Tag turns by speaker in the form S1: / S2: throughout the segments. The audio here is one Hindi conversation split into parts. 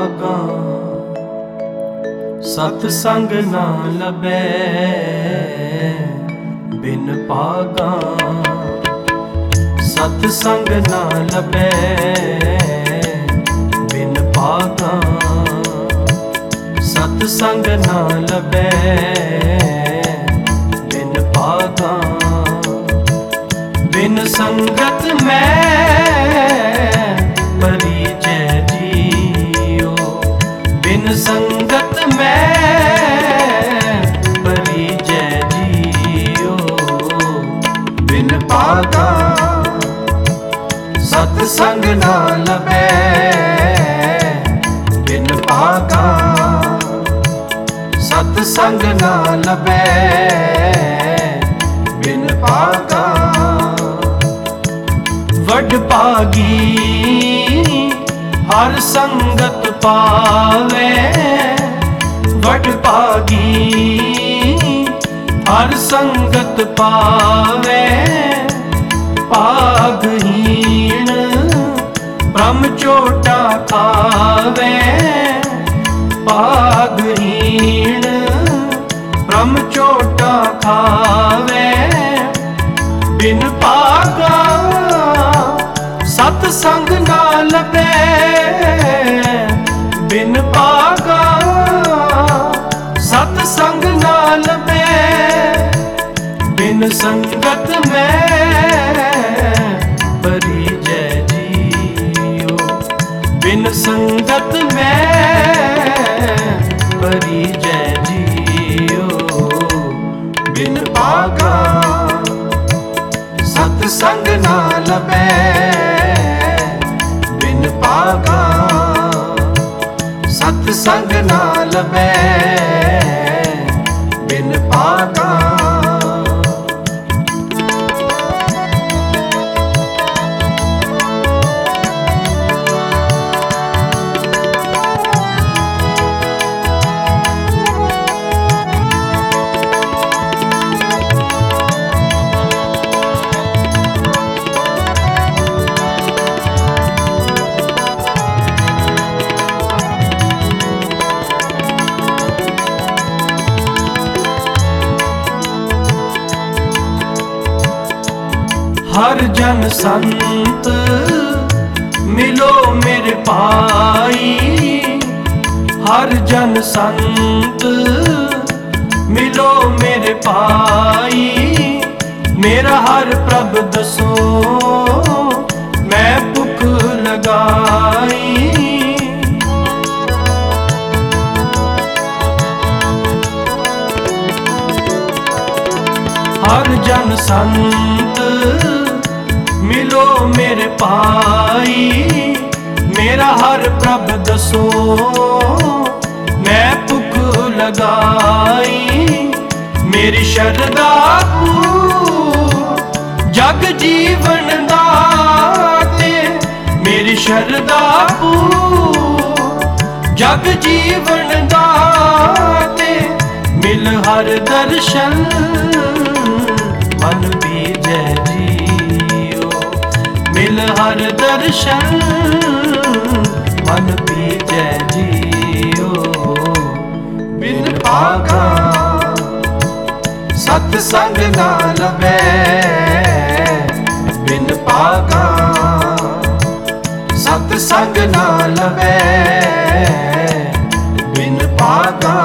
S1: ਭਾਗਾਂ ਸਤ ਸੰਗ ਨਾ ਲਭੈ ਬਿਨ ਭਾਗਾਂ ਸਤ ਸੰਗ ਨਾ ਲਭੈ ਬਿਨ ਭਾਗਾਂ ਸਤ ਸੰਗ ਨਾ ਲਭੈ ਬਿਨ ਭਾਗਾਂ ਬਿਨ ਸੰਗਤ ਮੈਂ ਪਰਿਜੈ ਜੀਓ ਬਿਨ ਸੰਗਤ ਮੈਂ ਪਰਿਜੈ ਜੀਓ ਬਿਨ ਭਾਗਾਂ ਸਤ ਸੰਗ ਨਾ ਲਭੈ ਬਿਨ ਭਾਗਾਂ ਸਤ ਸੰਗ ਨਾ ਲਭੈ ਬਿਨ ਭਾਗਾਂ ਵਡ ਭਾਗੀ ਹਰ ਸੰਗਤ ਪਾਵੇ ਵਡ ਭਾਗੀ ਹਰ ਸੰਗਤ ਪਾਵੇ ਭਾਗਹੀਣ ਬ੍ਰਹਮ ਝੋਟਾ ਖਾਵੇ ਭਾਗਹੀਣ ਬ੍ਰਹਮ ਝੋਟਾ ਖਾਵੇ ਬਿਨ ਭਾਗਾ ਸਤ ਸੰਗ ਨਾ ਲਭੈ ਬਿਨ ਭਾਗਾ ਸਤ ਸੰਗ ਨਾ ਲਭੈ ਬਿਨ ਸੰਗਤ ਮੈਂ ਪਰਿਜੈ ਜੀਓ ਬਿਨ ਸੰਗਤ ਮੈਂ ਪਰਿਜੈ ਜੀਓ ਬਿਨ ਭਾਗਾ ਸਤ ਸੰਗ ਨਾ ਲਭੈ ਬਿਨ ਭਾਗਾਂ ਸਤ ਸੰਗ ਨਾ ਲਭੈ ਬਿਨ ਭਾਗਾਂ हर जन संत मिलो मेरे भाई हर जन संत मिलो मेरे भाई मेरा हर प्रभ दसो मैं भुख लगाई हर जन संत मिलो मेरे भाई मेरा हर प्रभ दसो मैं भुख लगाई मेरी शरदा जग जीवन दाते मेरी शरदा जग जीवन दाते मिल हर दर्शन मन बीजै जियो मिल हर दर्शन मन बीजै जियो बिन भागा सत संग ना लभै बिन भागा सत संग ना लभै बिन भागा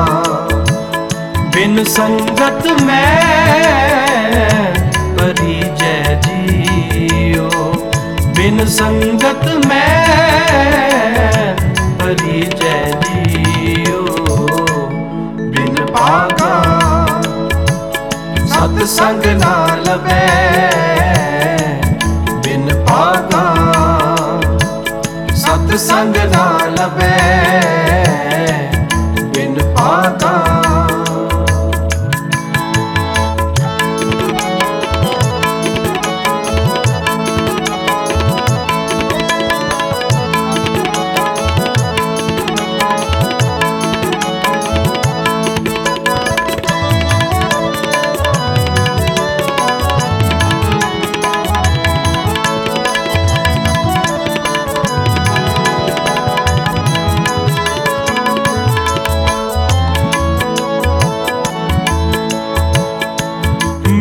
S1: बिन संगत मैं परिजै जियो बिन संगत मैं परिजै जियो बिन भागा सत संग ना लभै बिन भागा सत संग ना लभै बिन भागा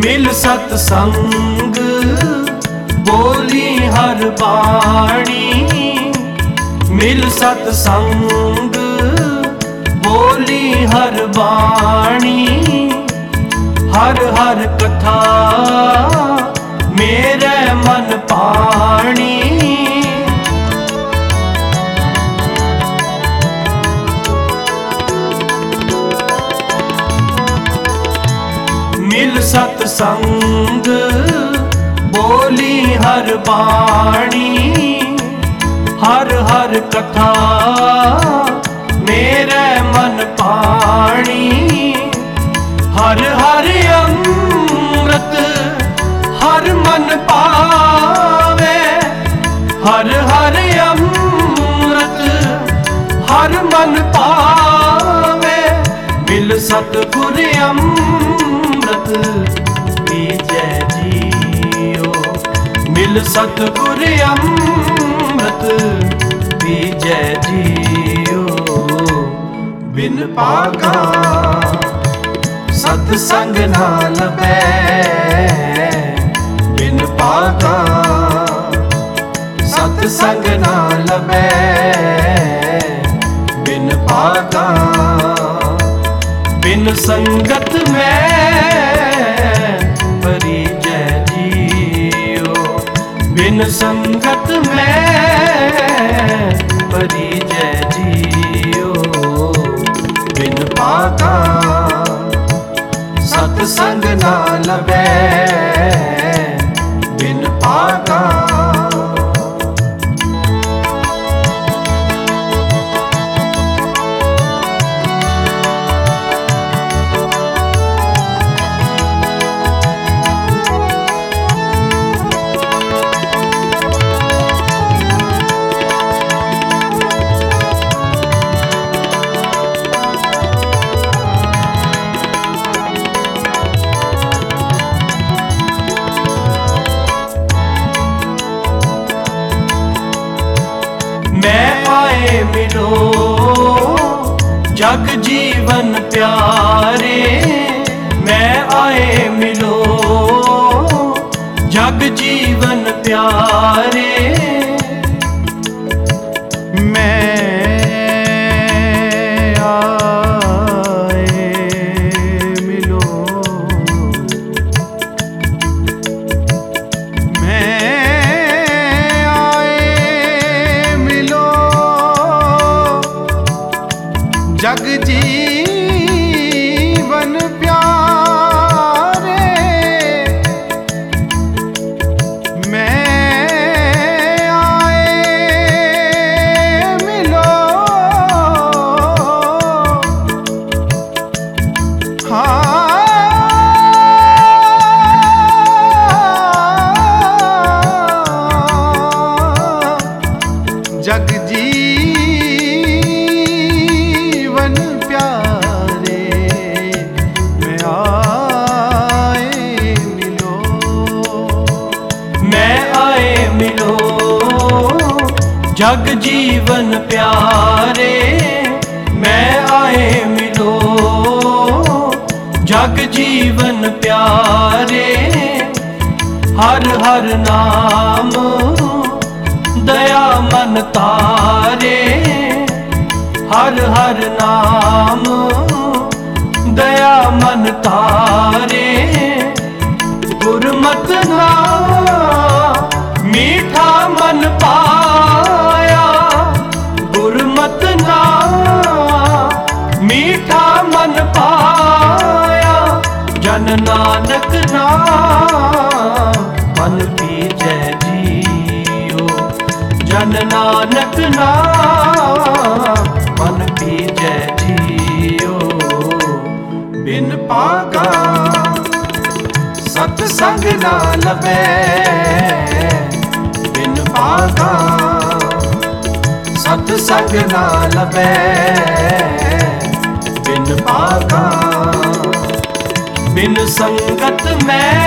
S1: मिल सतसंग बोली हर बाणी, मिल सतसंग बोली हर बाणी, हर हर कथा मेरे मन पाणी। मिल सतसंग बोली हर बाणी, हर हर कथा मेरे मन पाणी। हर हर अमृत हर मन पावे, हर हर अमृत हर मन पावे। मिल सतगुर अमृत पीजै जियो, मिल सतगुर अमृत पीजै जियो। बिन पागा सतसंग ना लभै, बिन पागा सतसंग ना लभै, बिन पागा बिन संगत में परिजै जियो, बिन संगत में परिजै जियो। बिन पागा सतसंग ना लभै, बिन पागा। मैं आए मिलो जग जीवन प्यारे, मैं आए मिलो जग जीवन प्यारे। मैं आए मिलो, मैं जग जीवन प्यारे। मैं आए मिलो, हाँ जग जीवन प्यारे। मैं आए मिलो, मैं आए मिलो जग जीवन प्यारे। मैं आए मिलो जग जीवन प्यारे। हर हर नाम दया मन तारे, हर हर नाम दया मन तारे। गुरमत नाम मीठा मन पाया, गुरमत नाम मीठा मन पाया। जन नानक नाम मन पीजै जियो, जन नानक नाम मन पीजै जियो। बिन पागा सतसंग ना लभै, बिन पागा सतसंग ना लभै, बिन पागा बिन संगत में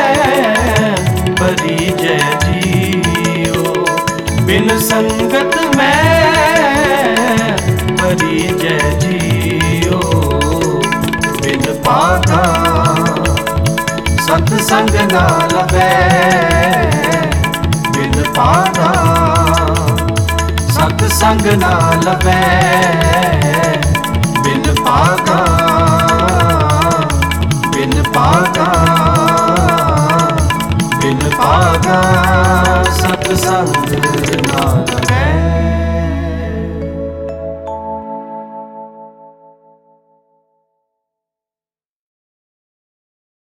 S1: परिजै जियो, बिन संगत में परिजै जियो। बिन पागा सत ਸੰਗ ਨਾ ਲਵੈ ਬਿਨ ਭਾਗਾ ਬਿਨ ਭਾਗਾ ਬਿਨ ਭਾਗਾ ਸਤ ਸੰਗ ਨਾ ਲਵੈ।